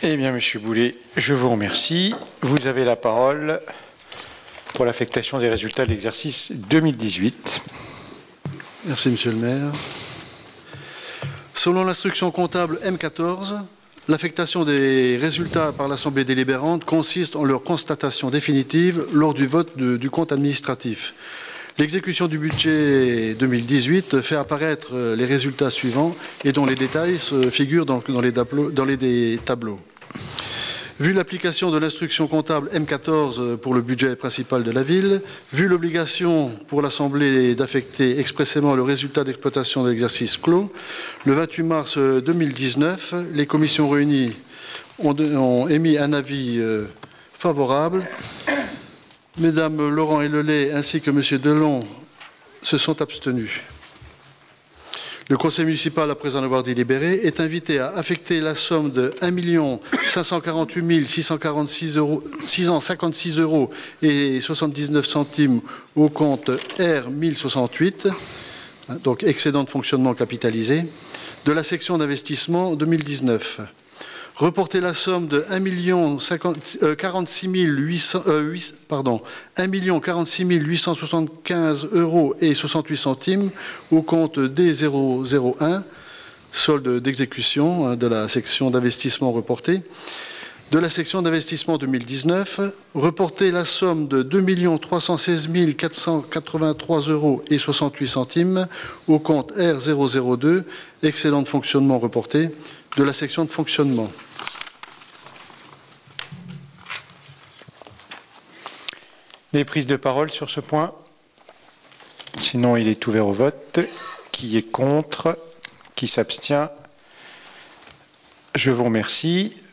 Eh bien, Monsieur Boulet, je vous remercie. Vous avez la parole pour l'affectation des résultats de l'exercice 2018. Merci, Monsieur le maire. Selon l'instruction comptable M14, l'affectation des résultats par l'Assemblée délibérante consiste en leur constatation définitive lors du vote du compte administratif. L'exécution du budget 2018 fait apparaître les résultats suivants et dont les détails figurent dans les tableaux. Vu l'application de l'instruction comptable M14 pour le budget principal de la ville, vu l'obligation pour l'Assemblée d'affecter expressément le résultat d'exploitation de l'exercice clos, le 28 mars 2019, les commissions réunies ont émis un avis favorable. Mesdames Laurent et Lelay ainsi que Monsieur Delon se sont abstenus. Le conseil municipal, après en avoir délibéré, est invité à affecter la somme de 1 548 656 euros et 79 centimes au compte R 1068, donc excédent de fonctionnement capitalisé, de la section d'investissement 2019. Reporter la somme de 1 46 875 euros et 68 centimes au compte D001, solde d'exécution de la section d'investissement reportée. De la section d'investissement 2019, reporter la somme de 2 316 483 euros et 68 centimes au compte R002, excédent de fonctionnement reporté, de la section de fonctionnement. Des prises de parole sur ce point? Sinon, il est ouvert au vote. Qui est contre? Qui s'abstient? Je vous remercie.